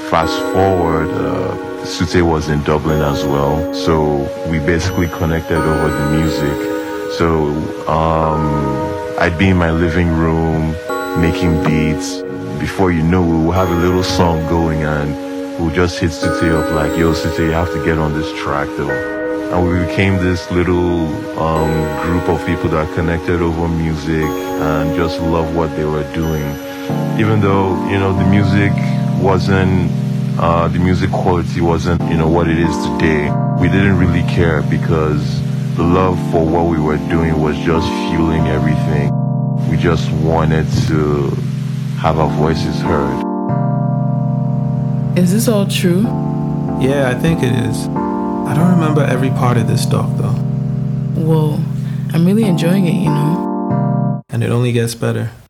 fast forward, Sute was in Dublin as well, so we basically connected over the music. So I'd be in my living room making beats. Before you know, we will have a little song going and we'll just hit Sute up like, yo, Sute, you have to get on this track though. And we became this little group of people that connected over music and just loved what they were doing. Even though, the music wasn't, the music quality wasn't, what it is today, we didn't really care because the love for what we were doing was just fueling everything. We just wanted to have our voices heard. Is this all true? Yeah, I think it is. I don't remember every part of this doc though. Whoa, I'm really enjoying it, And it only gets better.